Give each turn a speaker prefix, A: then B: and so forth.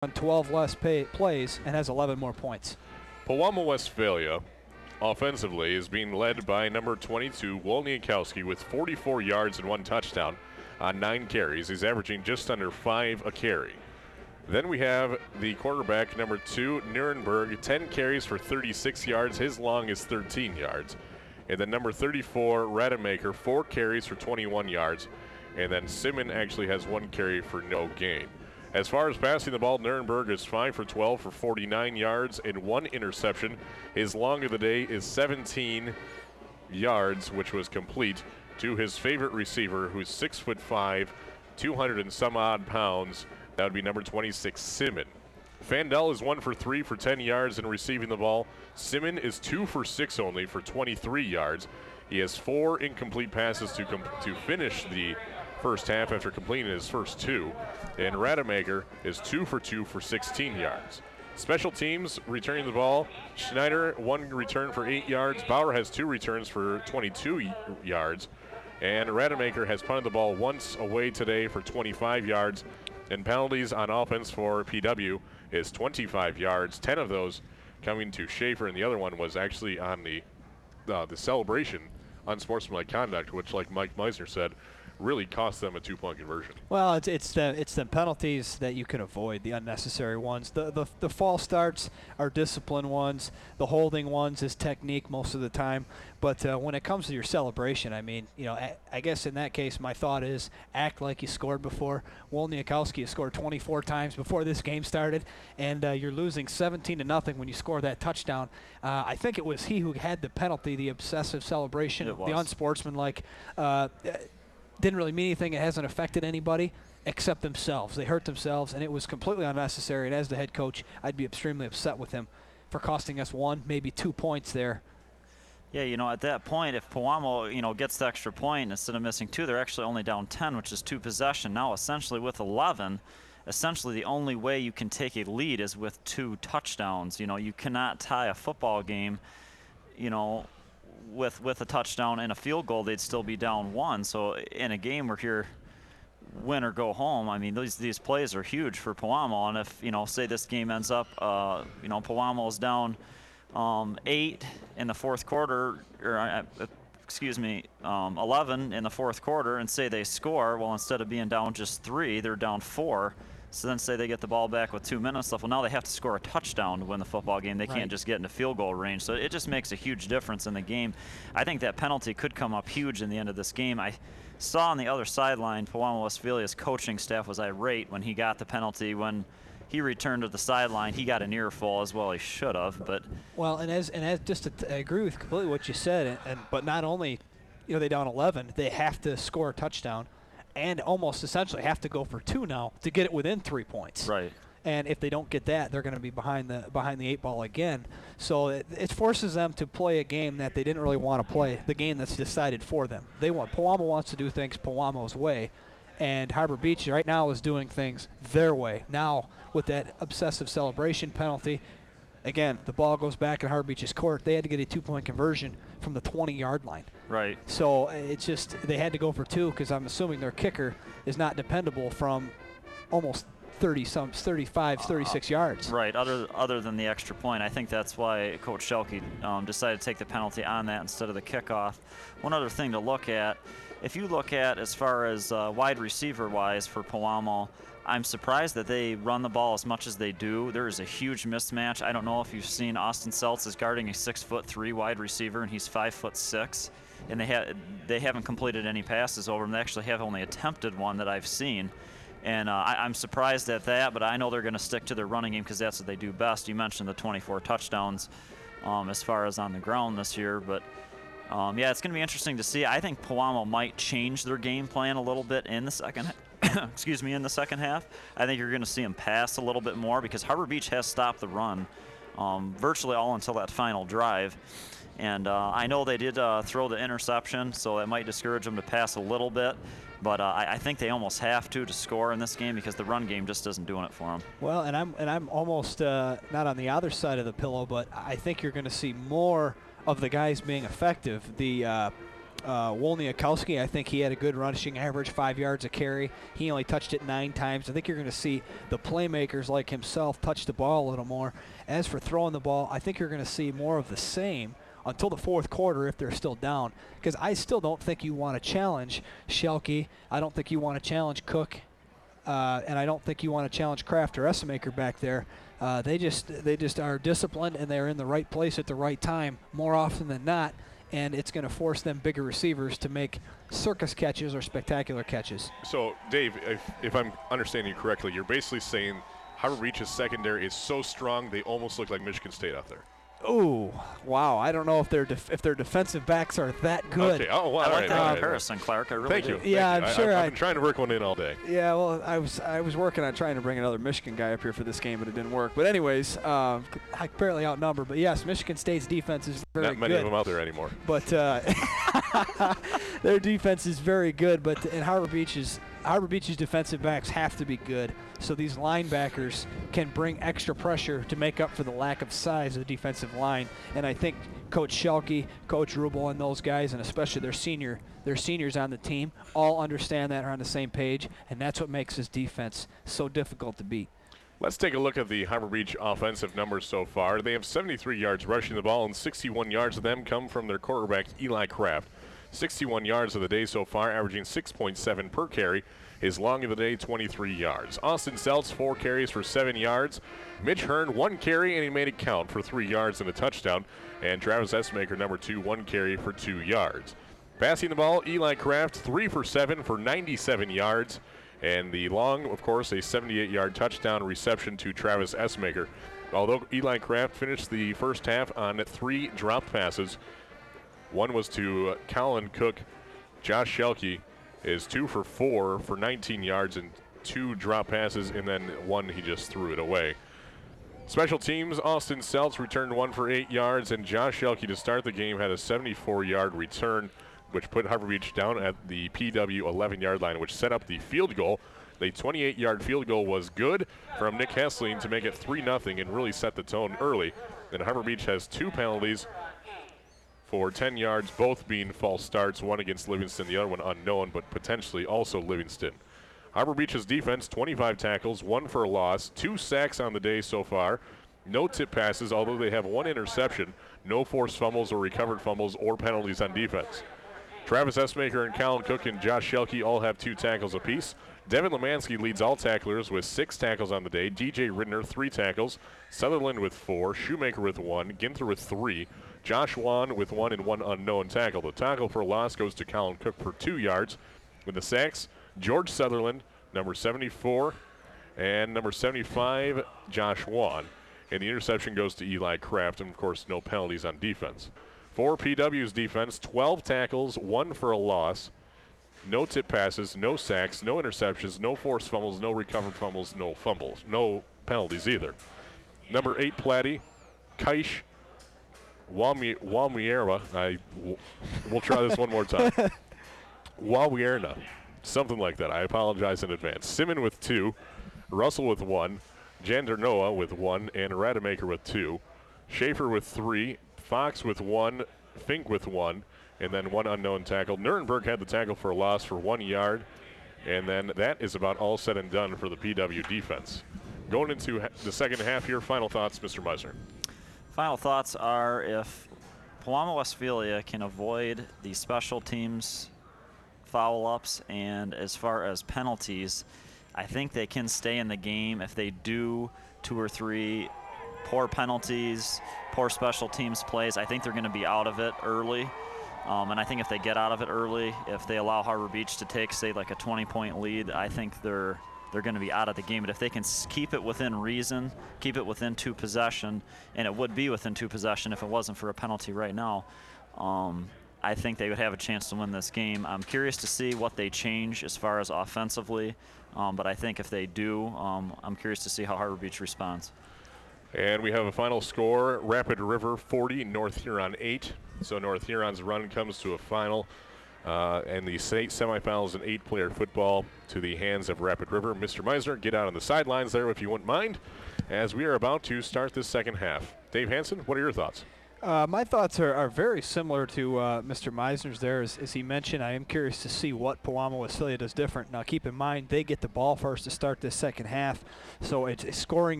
A: on 12 less plays and has 11 more points.
B: Pewamo Westphalia offensively is being led by number 22, Wolniakowski, with 44 yards and 1 touchdown on 9 carries. He's averaging just under 5 a carry. Then we have the quarterback, number 2, Nuremberg, 10 carries for 36 yards. His long is 13 yards. And then number 34, Rademacher, 4 carries for 21 yards. And then Simon actually has 1 carry for no gain. As far as passing the ball, Nuremberg is 5 for 12 for 49 yards and 1 interception. His long of the day is 17 yards, which was complete to his favorite receiver, who's 6'5", 200 and some odd pounds. That would be number 26, Simon. Fandel is 1 for 3 for 10 yards in receiving the ball. Simon is 2 for 6 only for 23 yards. He has 4 incomplete passes to finish the first half after completing his first 2. And Rademacher is 2 for 2 for 16 yards. Special teams returning the ball. Schneider, 1 return for 8 yards. Bauer has 2 returns for 22 yards. And Rademacher has punted the ball once away today for 25 yards. And penalties on offense for PW is 25 yards, 10 of those coming to Schaefer, and the other one was actually on the celebration, unsportsmanlike conduct, which, like Mike Meisner said, really cost them a 2-point conversion.
A: Well, it's the penalties that you can avoid, the unnecessary ones. The false starts are discipline ones. The holding ones is technique most of the time. But when it comes to your celebration, I mean, you know, I guess in that case, my thought is act like you scored before. Wolniakowski has scored 24 times before this game started, and you're losing 17-0 when you score that touchdown. I think it was he who had the penalty, the obsessive celebration, the unsportsmanlike. Didn't really mean anything. It hasn't affected anybody except themselves. They hurt themselves, and it was completely unnecessary. And as the head coach, I'd be extremely upset with him for costing us 1, maybe 2 points there.
C: Yeah, you know, at that point, if Pewamo, you know, gets the extra point instead of missing 2, they're actually only down 10, which is 2 possession. Now, essentially, with 11, essentially the only way you can take a lead is with 2 touchdowns. You know, you cannot tie a football game, you know, with a touchdown and a field goal. They'd still be down 1. So in a game where you're win or go home, I mean, these plays are huge for Pewamo. And if, you know, say this game ends up, you know, Pewamo's down 8 in the fourth quarter, or excuse me, 11 in the fourth quarter, and say they score, well, instead of being down just 3, they're down 4. So then say they get the ball back with 2 minutes left. Well, now they have to score a touchdown to win the football game. They can't just get into field goal range. So it just makes a huge difference in the game. I think that penalty could come up huge in the end of this game. I saw on the other sideline, Pewamo Westphalia's coaching staff was irate when he got the penalty. When he returned to the sideline, he got an earful as well. He should have, but
A: well, and as just I agree with completely what you said. But not only, you know, they down 11, they have to score a touchdown, and almost essentially have to go for 2 now to get it within 3 points.
C: Right.
A: And if they don't get that, they're going to be behind the 8 ball again. So it forces them to play a game that they didn't really want to play, the game that's decided for them. Pewamo wants to do things Pewamo's way, and Harbor Beach right now is doing things their way. Now with that obsessive celebration penalty, again, the ball goes back in Harbor Beach's court. They had to get a 2-point conversion from the 20-yard line.
C: Right.
A: So it's just they had to go for 2 because I'm assuming their kicker is not dependable from almost 35, 36 yards.
C: Right, other than the extra point. I think that's why Coach Schelke decided to take the penalty on that instead of the kickoff. One other thing to look at, if you look at as far as wide receiver-wise for Pewamo, I'm surprised that they run the ball as much as they do. There is a huge mismatch. I don't know if you've seen Austin Seltz is guarding a 6'3" wide receiver, and he's 5'6", and they haven't completed any passes over him. They actually have only attempted one that I've seen. And I'm surprised at that, but I know they're going to stick to their running game because that's what they do best. You mentioned the 24 touchdowns as far as on the ground this year, but yeah, it's going to be interesting to see. I think Pewamo might change their game plan a little bit in the second excuse me, in the second half. I think you're going to see them pass a little bit more because Harbor Beach has stopped the run virtually all until that final drive. And I know they did throw the interception, so that might discourage them to pass a little bit. But I think they almost have to score in this game because the run game just isn't doing it for them.
A: Well, and I'm almost not on the other side of the pillow, but I think you're going to see more of the guys being effective. The Wolniakowski, I think he had a good rushing average, 5 yards a carry. He only touched it 9 times. I think you're going to see the playmakers like himself touch the ball a little more. As for throwing the ball, I think you're going to see more of the same until the fourth quarter if they're still down. Because I still don't think you want to challenge Shelke. I don't think you want to challenge Cook. And I don't think you want to challenge Kraft or Essemaker back there. They just are disciplined, and they're in the right place at the right time more often than not. And it's going to force them bigger receivers to make circus catches or spectacular catches.
B: So, Dave, if I'm understanding you correctly, you're basically saying Harbor Beach's secondary is so strong they almost look like Michigan State out there.
A: Oh, wow. I don't know if their defensive backs are that good.
B: Okay. Oh, wow.
C: I like
B: all right,
C: that
B: all right.
C: comparison, Clark. I really
B: Thank
C: do.
B: you.
A: Yeah,
B: Thank
A: I'm
B: you.
A: sure
B: I've been trying to work one in all day.
A: Yeah, well, I was working on trying to bring another Michigan guy up here for this game, but it didn't work. But anyways, apparently outnumbered. But yes, Michigan State's defense is very good.
B: Not many of them out there anymore.
A: But their defense is very good. But in Harbor Beach's defensive backs have to be good. So these linebackers can bring extra pressure to make up for the lack of size of the defensive line. And I think Coach Shelke, Coach Rubel, and those guys, and especially their seniors on the team, all understand that, are on the same page, and that's what makes this defense so difficult to beat.
B: Let's take a look at the Harbor Beach offensive numbers so far. They have 73 yards rushing the ball, and 61 yards of them come from their quarterback, Eli Kraft. 61 yards of the day so far, averaging 6.7 per carry. His long of the day, 23 yards. Austin Seltz, 4 carries for 7 yards. Mitch Hearn, 1 carry, and he made it count for 3 yards and a touchdown. And Travis Essemaker, number 2, 1 carry for 2 yards. Passing the ball, Eli Kraft, 3 for 7 for 97 yards. And the long, of course, a 78-yard touchdown reception to Travis Essemaker. Although Eli Kraft finished the first half on 3 dropped passes, one was to Colin Cook. Josh Shelke is 2 for 4 for 19 yards and 2 drop passes, and then 1 he just threw it away. Special teams, Austin Seltz returned 1 for 8 yards, and Josh Shelke to start the game had a 74-yard return, which put Harbor Beach down at the PW 11-yard line, which set up the field goal. The 28-yard field goal was good from Nick Hessling to make it 3-0 and really set the tone early. And Harbor Beach has 2 penalties for 10 yards, both being false starts, one against Livingston, the other one unknown, but potentially also Livingston. Harbor Beach's defense, 25 tackles, 1 for a loss, 2 sacks on the day so far, no tip passes, although they have 1 interception, no forced fumbles or recovered fumbles or penalties on defense. Travis Essemaker and Colin Cook and Josh Shelke all have 2 tackles apiece. Devin Lemansky leads all tacklers with 6 tackles on the day. DJ Ridner, 3 tackles. Sutherland with 4. Shoemaker with 1. Ginther with 3. Josh Wan with 1 and 1 unknown tackle. The tackle for loss goes to Colin Cook for 2 yards. With the sacks, George Sutherland, number 74, and number 75, Josh Wan. And the interception goes to Eli Kraft, and of course, no penalties on defense. For PW's defense, 12 tackles, 1 for a loss, no tip passes, no sacks, no interceptions, no forced fumbles, no recovered fumbles, no penalties either. Number 8, Platty, Kaish Wamierna. We'll try this one more time. Wawierna, something like that. I apologize in advance. Simon with 2, Russell with 1, Jander Noah with 1, and Rademacher with 2. Schaefer with 3, Fox with 1, Fink with 1, and then 1 unknown tackle. Nuremberg had the tackle for a loss for 1 yard, and then that is about all said and done for the PW defense. Going into the second half here, final thoughts, Mr. Meisner.
C: Final thoughts are, if Pewamo Westphalia can avoid the special teams foul-ups and as far as penalties, I think they can stay in the game. If they do 2 or 3 poor penalties, poor special teams plays, I think they're going to be out of it early. And I think if they get out of it early, if they allow Harbor Beach to take, say, like a 20-point lead, I think they're going to be out of the game. But if they can keep it within reason, keep it within 2 possession, and it would be within 2 possession if it wasn't for a penalty right now, I think they would have a chance to win this game. I'm curious to see what they change as far as offensively, but I think if they do, I'm curious to see how Harbor Beach responds.
B: And we have a final score, Rapid River 40, North Huron 8. So North Huron's run comes to a final, and the state semifinals in 8-player football to the hands of Rapid River. Mr. Meisner, get out on the sidelines there if you wouldn't mind, as we are about to start this second half. Dave Hansen, what are your thoughts?
A: My thoughts are very similar to Mr. Meisner's there. As he mentioned, I am curious to see what Pewamo Wasilia does different. Now, keep in mind, they get the ball first to start this second half, so it's scoring